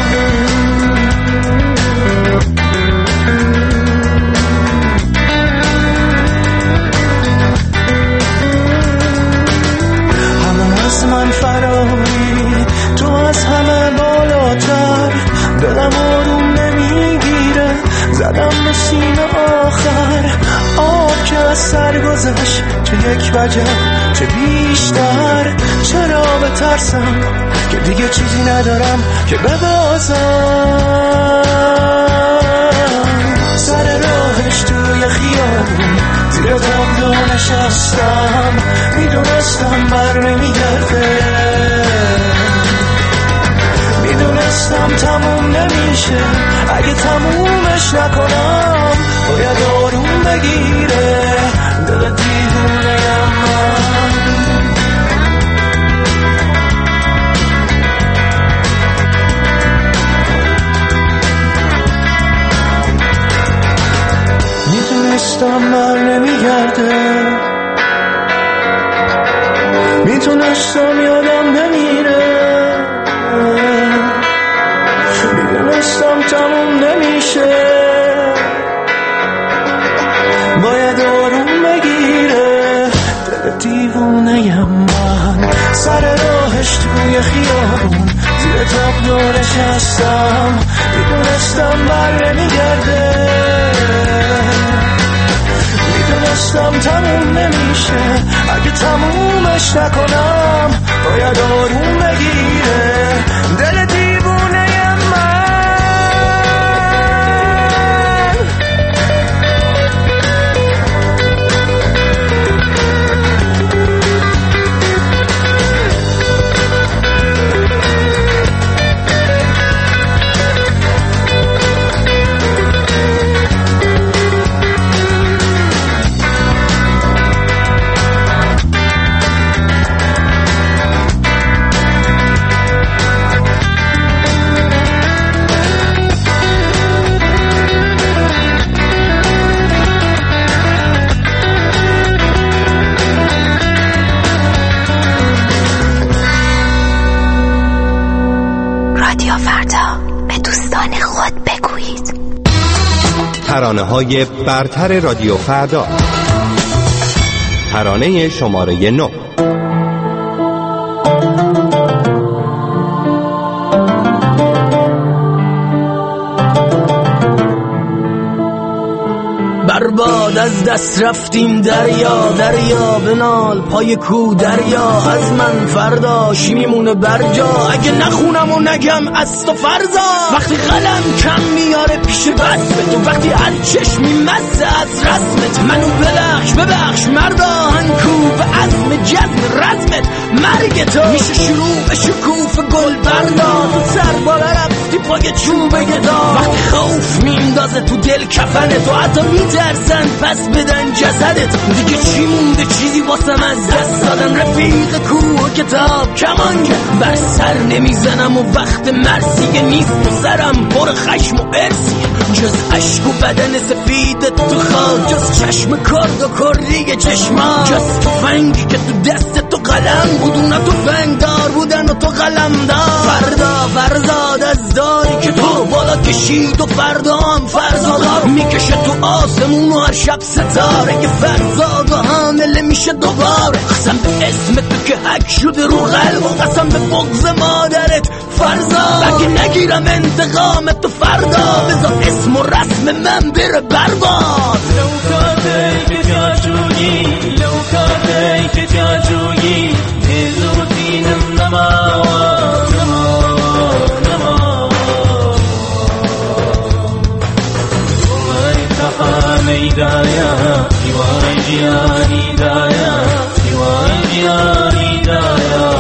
Speaker 19: همه از من فراری، تو از همه بالاتر. دلم آروم نمیگیره، زدم به سینه آخر. آب که از سر گذشت، چه یک وجب چه بیشتر. چرا بترسم که دیگه چیزی ندارم که ببازم. سر راهش توی خیابون زیر تابلو نشستم. میدونستم بر نمیگرده، میدونستم تموم نمیشه. اگه تمومش نکنم باید آروم بگیره. دل دیوونه‌ام من. میتونستم بر نمیگرده، میتونستم یادم نمیره. میدونستم تموم نمیشه، باید آروم بگیره. دل دیوونه‌ام من. سر راهش توی خیابون زیر تابلو نشستم. میدونستم بر نمیگرده، میدونستم تموم نمیشه. اگه تمومش نکنم باید آروم بگیره. دل دیوونه‌ام من.
Speaker 20: ترانه‌های برتر رادیو فردا. ترانه شماره 9.
Speaker 19: برباد از دست رفتیم دریا، دریا بنال پای کو دریا. از من فرداش میمونه برجا، اگه نخونم و نگم از تو فرضا. وقتی قلم کم میاره پیش بسمت، و وقتی از چشمی مزه از رسمت. منو ببخش مردا، هنکو به عزم جزم رزمت. مرگ تو میشه شروع به شکوف گل بردا. تو سر بالا رفتی پای چوب گدا. وقتی خوف میندازه تو دل کفنت، تو حتی میترسن پس بدن جسدت. دیگه چی مونده چیزی واسم از دست دادن؟ رفیق کوه و کتاب کمانجه بر سر نمیزنم و وقت مرسیه نیست. تو سرم پر خشم و ارسیه، جز عشق و بدن سفید تو خاک، جز چشم کرد و کردی چشما، جز تفنگی که تو دست تو قلم بود. اونا تفنگ دار بودن و تو قلم دار. فرزاد از داری که تو بالا کشید و فردا هم فرزادار میکشه تو آسمون و هر شب ستاره. که فرزاد و حامله میشه دوباره. قسم به اسم تو که حک شده رو قلب، و قسم به بغض مادرت فرزاد. اگه نگیرم انتقام تو فردا، بذار اسم و رسم من بره برباد. لو کاری که جاجویی، لو کاری که جاجویی، نیزو دینم نماوا دایا دیوان جیانی دایا، دیوان جیانی دایا.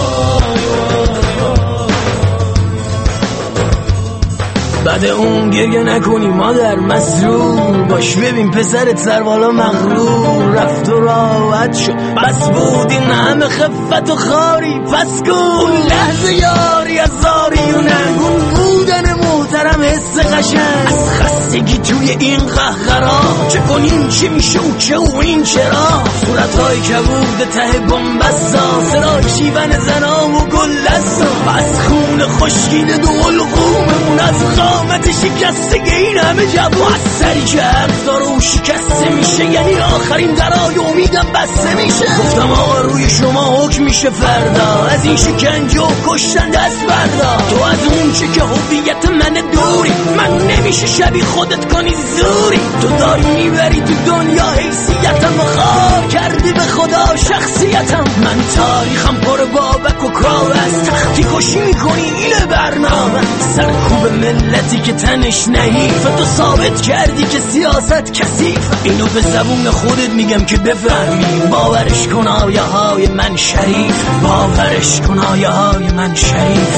Speaker 19: بعد اون گریه نکنی مادر مسرور باش، ببین پسرت سر بالا مغرور رفت و راحت شد. بس بود این همه خفت و خاری، پس کن اون لحظه یاری از زاری و نگون بودن محترم حس قشنگ از خستگی توی این قهقرا. چه کنیم چی میشه و چه و این چرا؟ صورتهای کبود ته بنبستا، صدای شیون زنا و گلدستا و از خون خشکیده دو القوممون، از قامت شکستگی این همه جوان، از سری که عرض داره و شکسته میشه، یعنی آخرین درای امیدم بسته میشه. گفتم آقا روی شما حکم میشه فردا، از این شکنجه و کشتن دست بردا. تو از اون چه که هویت من دوری، من نمیشه شبیه خودت کنی زوری. تو داری میبری تو دنیا حیثیتم و خواه کردی به خدا شخصیتم. من تاریخم پر بابک و کار، از تختی کشی میکنی این برنامه. سرکوب ملتی که تنش نحیف، تو ثابت کردی که سیاست کثیف. اینو به زبون خودت میگم که بفهمی، باورش کن آیه های من شریف، باورش کن آیه های من شریف.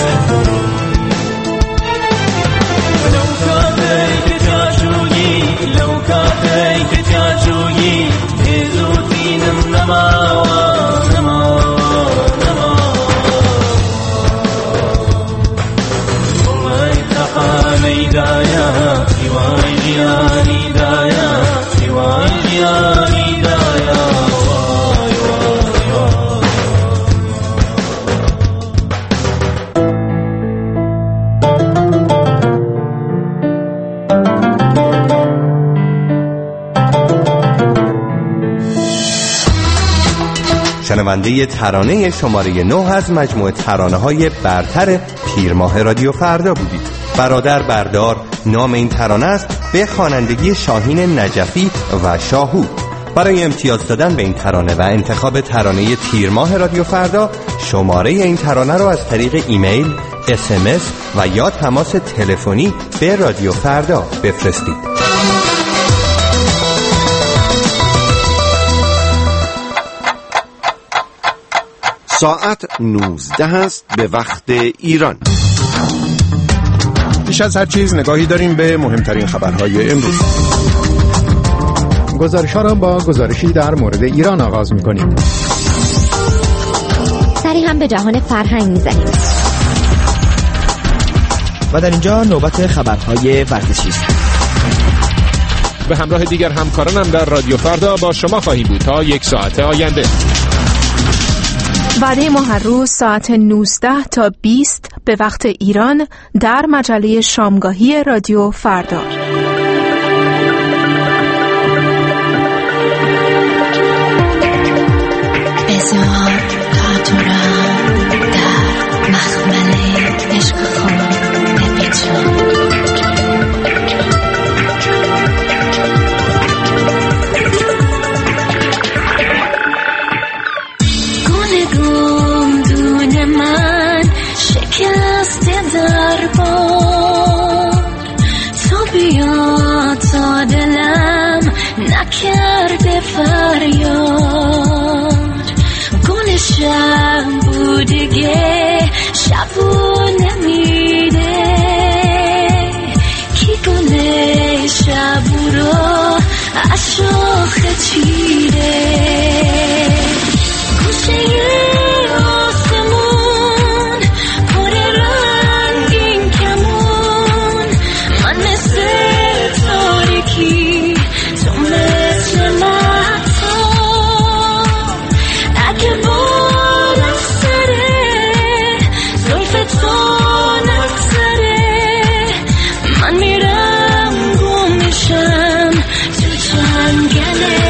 Speaker 20: شنونده ترانه شماره 9 از مجموعه ترانه‌های برتر پیرماه رادیو فردا بودید. برادر بردار نام این ترانه است، به خوانندگی شاهین نجفی و شاهو. برای امتیاز دادن به این ترانه و انتخاب ترانه تیرماه رادیو فردا، شماره این ترانه رو از طریق ایمیل، SMS و یا تماس تلفنی به رادیو فردا بفرستید.
Speaker 18: ساعت 19 است به وقت ایران.
Speaker 2: پیش از هر چیز نگاهی داریم به مهمترین خبرهای امروز.
Speaker 21: گزارش‌ها را با گزارشی در مورد ایران آغاز می‌کنیم.
Speaker 5: سری هم به جهان فرهنگ می‌زنیم.
Speaker 4: و در اینجا نوبت خبرهای ورزشی است.
Speaker 2: به همراه دیگر همکارانم در رادیو فردا با شما خواهیم بود تا 1 ساعت آینده.
Speaker 16: وعده ما هر روز ساعت 19 تا 20 به وقت ایران در مجله شامگاهی رادیو فردا.
Speaker 22: بذار کاتورم در مخمل عشق خود بپیچم. تا دلم نکرده فریاد، گلشم بودگه شبو نمیده، کی گل شبو رو از شاخه چیده. گوشه آسمون پر رنگین کمون، من مثل تاریکی تو مثل مهتاب. اگه بارم سره زلف تو نگذره، من میرم گم میشم تو جنگل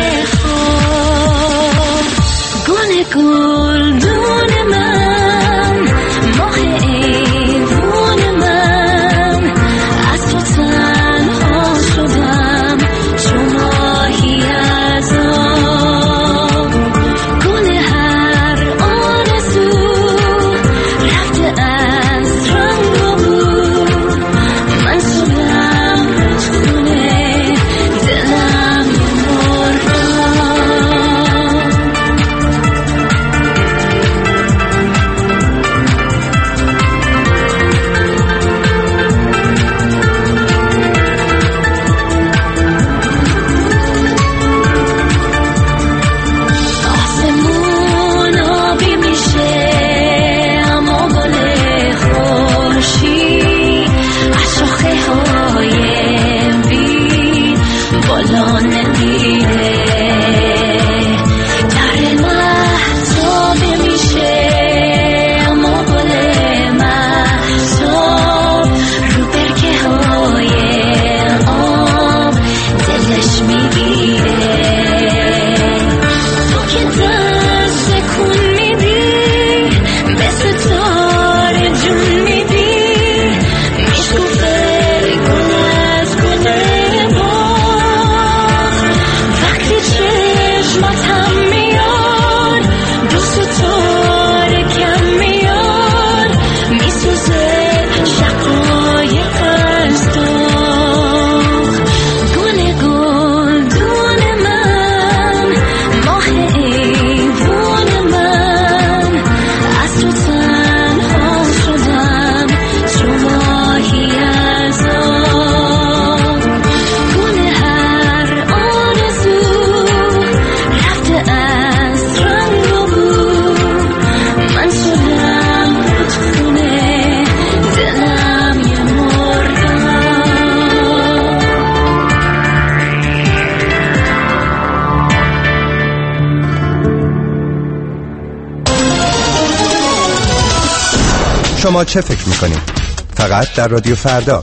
Speaker 20: شما چه فکر میکنید؟ فقط در رادیو فردا.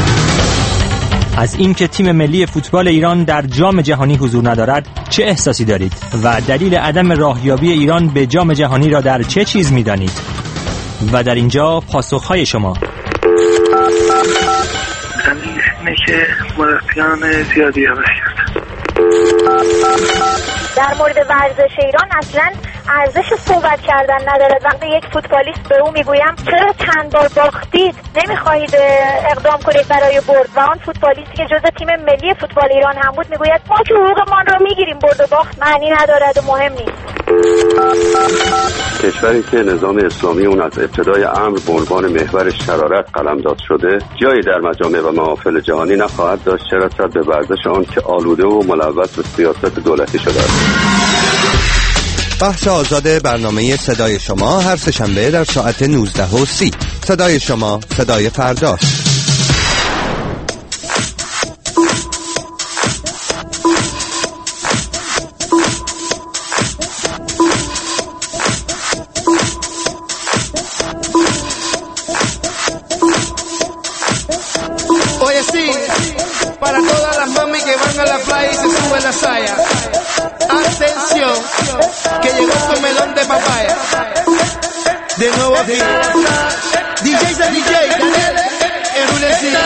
Speaker 1: از اینکه تیم ملی فوتبال ایران در جام جهانی حضور ندارد چه احساسی دارید و دلیل عدم راهیابی ایران به جام جهانی را در چه چیز می‌دانید؟ و در اینجا پاسخ‌های شما.
Speaker 6: اینه که مربیان زیادی عوض کردن.
Speaker 23: در مورد ورزش ایران اصلا ارزش صحبت کردن نداره. وقتی یک فوتبالیست به او میگویم چرا چند بار باختید، نمیخواهید اقدام کنید برای برد، و آن فوتبالیستی که جزء تیم ملی فوتبال ایران هم بود میگوید ما که حقوقمان را میگیریم، برد و باخت معنی ندارد و مهم نیست.
Speaker 24: کشوری که نظام اسلامی اون از ابتدای امر به عنوان محور شرارت قلمداد شده جایی در مجامع و محافل جهانی نخواهد داشت، چه رسد به ورزش آن که آلوده و ملوث به سیاست دولتی شده است.
Speaker 20: بحث آزاد برنامه صدای شما هر سه‌شنبه در ساعت 19:30. صدای شما، صدای فرداست.
Speaker 19: Oye sí, para todas las mami que van a la playa y se suben la saya. Atención, que llegó el melón de papaya. De nuevo aquí. DJ de DJ, el rulecito.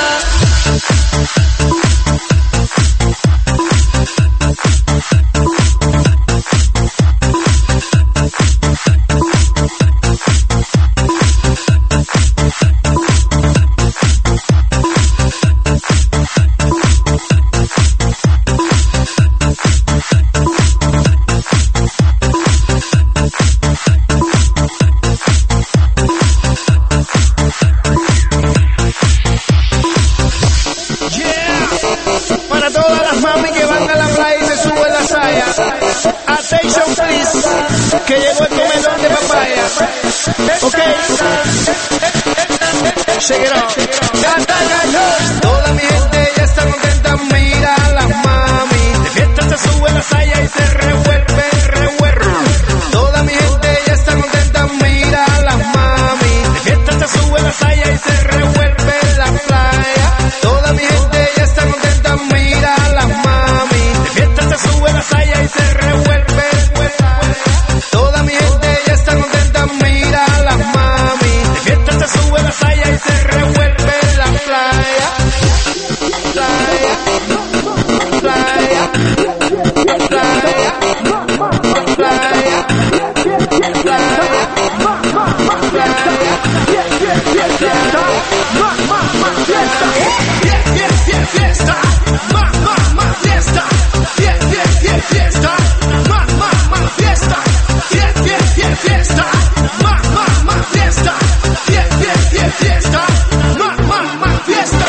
Speaker 19: Que llegó el comedor de papaya. Ok. Shake it off. Toda mi gente ya está contenta. Mira a las mami. De fiesta se sube la saya y se revuelve, revuelve. Toda mi gente ya está contenta. Mira a las mami. De fiesta se sube la saya y se revuelve la playa. Toda mi gente ya está contenta. Mira a las mami. De fiesta se sube la saya y se revuelve. Toda mi gente ya está contenta, mira a las mami. De fiesta se sube la saya y se revuelve la playa. Playa, playa, playa, playa, playa, fiesta, más fiesta, fiesta, más fiesta. Fiesta, más fiesta, fiesta, más fiesta.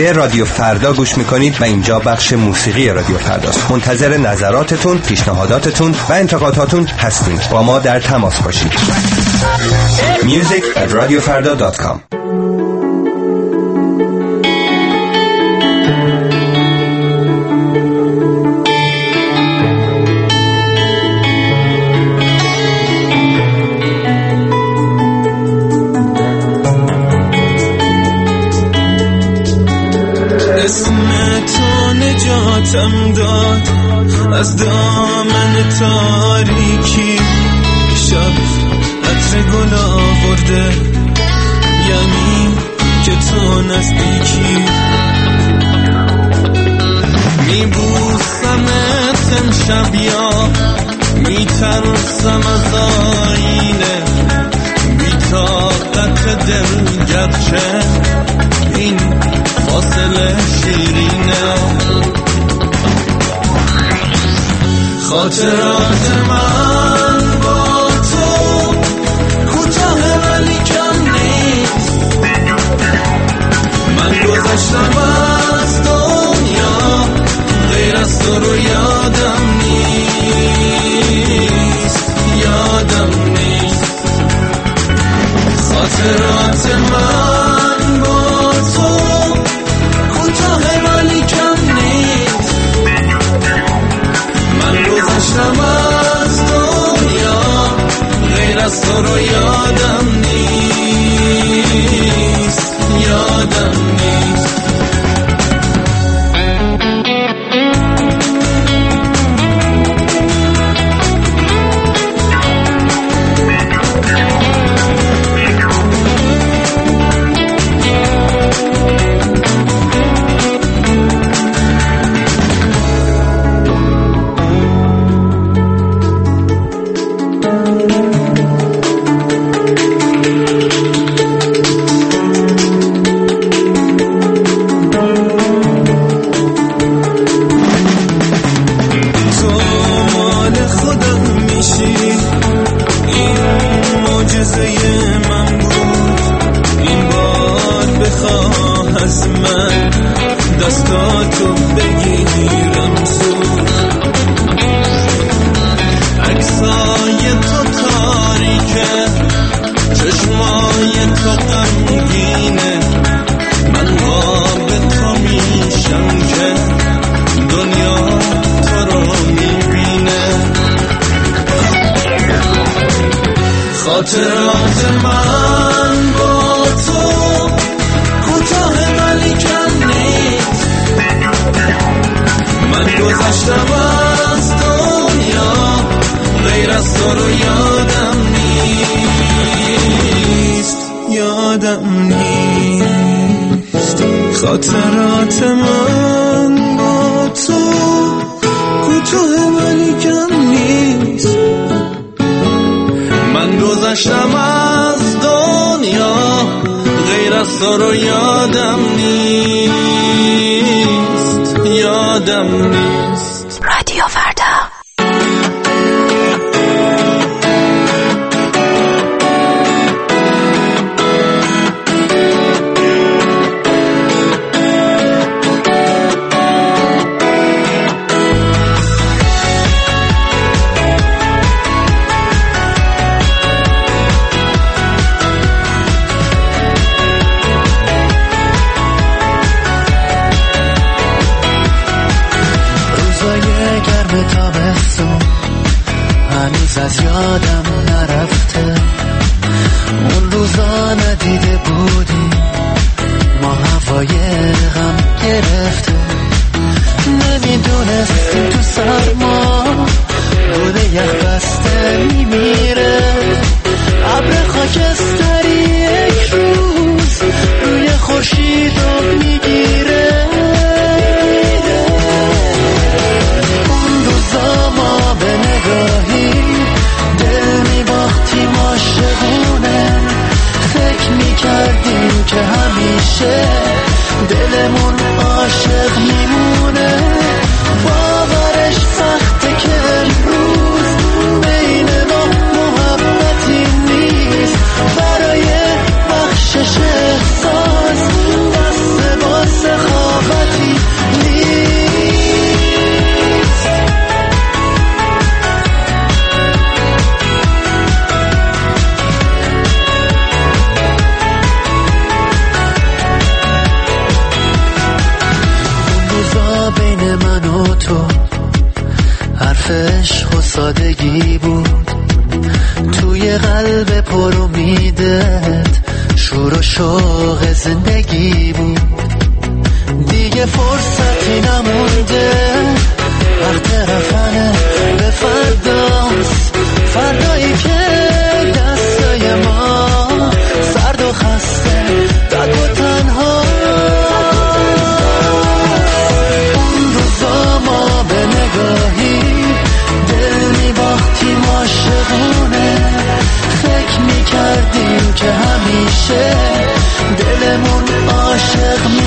Speaker 20: به رادیو فردا گوش میکنید و اینجا بخش موسیقی رادیو فرداست. منتظر نظراتتون، پیشنهاداتتون و انتقاداتون هستیم. با ما در تماس باشید. music@radiofarda.com.
Speaker 7: نجاتم داد از دامن تاریکی، شب عطر گل آورده یعنی که تو نزدیکی، میبوسمت امشب یا میترسم از آینه، بی‌طاقت دل گرچه این فاصله شیرینه، خاطرات من با تو کوتاه ولی کم نیست، من گذشتم از دنیا غیر از تو رو یادم نیست، خاطرات من با تو کوتاه ولی کم نیست، من گذشتم از دنیا غیر از تو رو یادم نیست. خاطرات من با تو کوتاه ولی کم نیست، من گذشتم از دنیا غیر از تو رو یادم نیست، خاطرات من با تو کوتاه ولی کم نیست، من گذشتم از دنیا غیر از تو رو یادم نیست.
Speaker 16: رادیو فردا.
Speaker 22: از یادم نرفته، اون روزا ندیده بودی ما هوای غم گرفته، نمیدونستیم تو سرما روده یخ بسته میمیره، ابر خاکستری یک روز روی خورشید رو میگیره، اون روزا ما به نگاهی دل میباختیم عاشقونه، فکر میکردیم که همیشه دلمون عاشق میمونه، باورش سخته که امروز بین ما محبتی نیست، عشق و سادگی بود، توی قلب پر امیدت شور و شوق زندگی بود. دیگه فرصتی نمونده، وقت رفتن به فرداست، فردایی که دستای ما سرد و خسته تک و تنها. اون روزا ما به نگاهی دل میباختیم عاشقونه، فکر میکردیم که همیشه دلمون عاشق